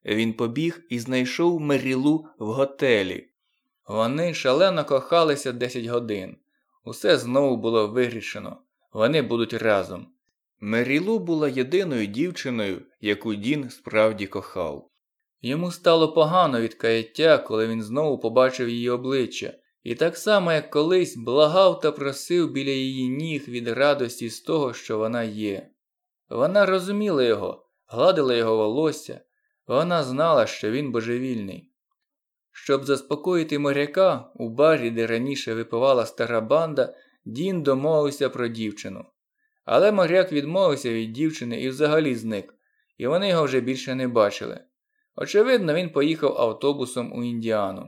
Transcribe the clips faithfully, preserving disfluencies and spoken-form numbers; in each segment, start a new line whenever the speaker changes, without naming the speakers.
Він побіг і знайшов Мері-Лу в готелі. Вони шалено кохалися десять годин. Усе знову було вирішено. Вони будуть разом. Мері-Лу була єдиною дівчиною, яку Дін справді кохав. Йому стало погано від каяття, коли він знову побачив її обличчя. І так само, як колись, благав та просив біля її ніг від радості з того, що вона є. Вона розуміла його, гладила його волосся. Вона знала, що він божевільний. Щоб заспокоїти моряка, у барі, де раніше випивала стара банда, Дін домовився про дівчину. Але моряк відмовився від дівчини і взагалі зник, і вони його вже більше не бачили. Очевидно, він поїхав автобусом у Індіану.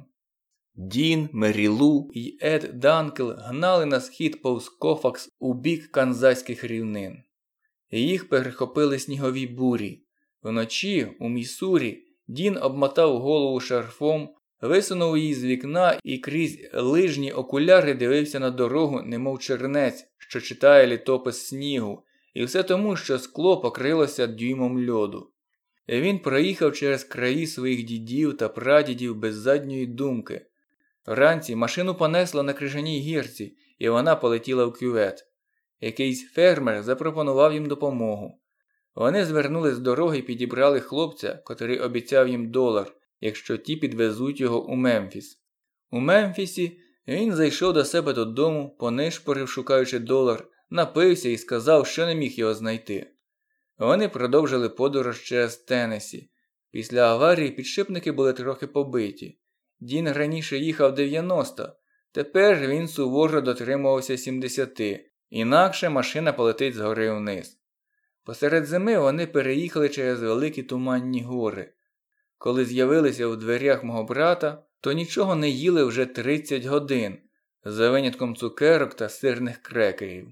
Дін, Мері-Лу і Ед Данкл гнали на схід повз Кофакс у бік канзаських рівнин. І їх перехопили снігові бурі. Вночі, у Міссурі, Дін обмотав голову шарфом, висунув її з вікна і крізь лижні окуляри дивився на дорогу, немов чернець, що читає літопис снігу, і все тому, що скло покрилося дюймом льоду. І він проїхав через краї своїх дідів та прадідів без задньої думки. Вранці машину понесло на крижаній гірці, і вона полетіла в кювет. Якийсь фермер запропонував їм допомогу. Вони звернули з дороги і підібрали хлопця, котрий обіцяв їм долар, якщо ті підвезуть його у Мемфіс. У Мемфісі він зайшов до себе додому, понишпорив, шукаючи долар, напився і сказав, що не міг його знайти. Вони продовжили подорож через Теннессі. Після аварії підшипники були трохи побиті. Дін раніше їхав дев'яносто, тепер він суворо дотримувався сімдесяти, інакше машина полетить згори вниз. Посеред зими вони переїхали через великі туманні гори. Коли з'явилися у дверях мого брата, то нічого не їли вже тридцять годин, за винятком цукерок та сирних крекерів.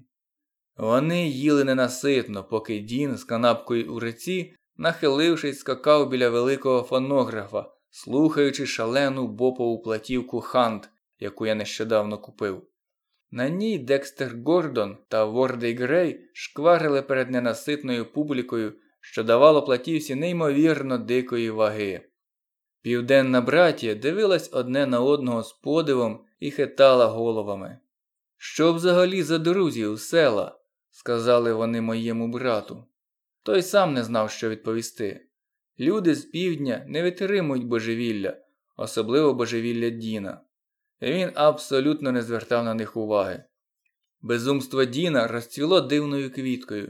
Вони їли ненаситно, поки Дін з канапкою у руці, нахилившись, скакав біля великого фонографа, слухаючи шалену бопову платівку «Хант», яку я нещодавно купив. На ній Декстер Гордон та Вордей Грей шкварили перед ненаситною публікою, що давало платівці неймовірно дикої ваги. Південна братія дивилась одне на одного з подивом і хитала головами. «Що взагалі за друзі у села?» – сказали вони моєму брату. Той сам не знав, що відповісти. Люди з півдня не витримують божевілля, особливо божевілля Діна. Він абсолютно не звертав на них уваги. Безумство Діна розцвіло дивною квіткою.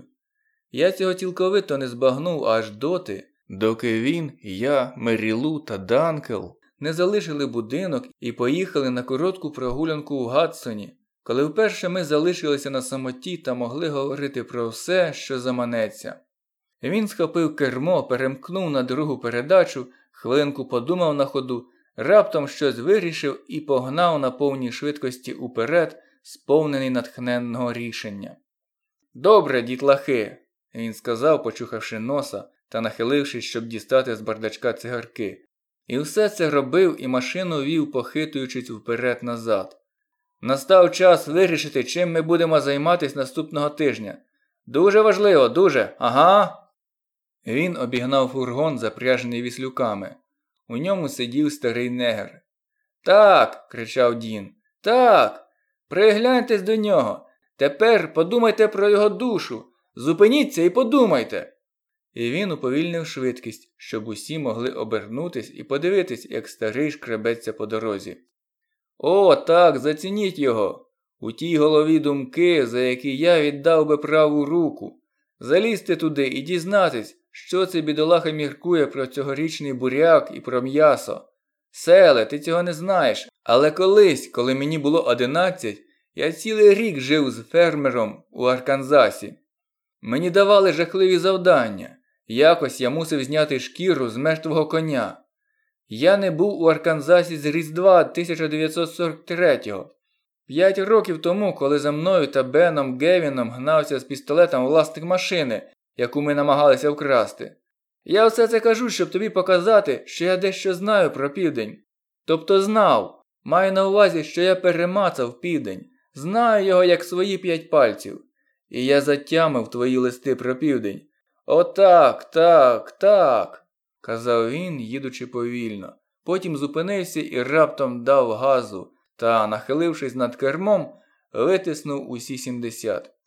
Я цього цілковито не збагнув аж доти, доки він, я, Мері-Лу та Данкл не залишили будинок і поїхали на коротку прогулянку у Гадсоні, коли вперше ми залишилися на самоті та могли говорити про все, що заманеться. Він схопив кермо, перемкнув на другу передачу, хвилинку подумав на ходу, раптом щось вирішив і погнав на повній швидкості уперед, сповнений натхненного рішення. «Добре, дітлахи!» – він сказав, почухавши носа та нахилившись, щоб дістати з бардачка цигарки. І все це робив і машину вів, похитуючись вперед-назад. «Настав час вирішити, чим ми будемо займатися наступного тижня. Дуже важливо, дуже, ага!» Він обігнав фургон, запряжений віслюками. У ньому сидів старий негр. «Так!» – кричав Дін. «Так! Пригляньтесь до нього! Тепер подумайте про його душу! Зупиніться і подумайте!» І він уповільнив швидкість, щоб усі могли обернутись і подивитись, як старий шкребеться по дорозі. «О, так, зацініть його! У тій голові думки, за які я віддав би праву руку. Залізти туди і дізнатись, що цей бідолаха міркує про цьогорічний буряк і про м'ясо. Селе, ти цього не знаєш, але колись, коли мені було одинадцять, я цілий рік жив з фермером у Арканзасі. Мені давали жахливі завдання. Якось я мусив зняти шкіру з мертвого коня. Я не був у Арканзасі з Різдва тисяча дев'ятсот сорок третього. П'ять років тому, коли за мною та Беном Гевіном гнався з пістолетом власник машини, яку ми намагалися вкрасти. Я все це кажу, щоб тобі показати, що я дещо знаю про південь. Тобто знав. Маю на увазі, що я перемацав південь. Знаю його як свої п'ять пальців. І я затямив твої листи про південь. Отак, так, так. казав він, їдучи повільно. Потім зупинився і раптом дав газу та, нахилившись над кермом, витиснув усі сімдесят.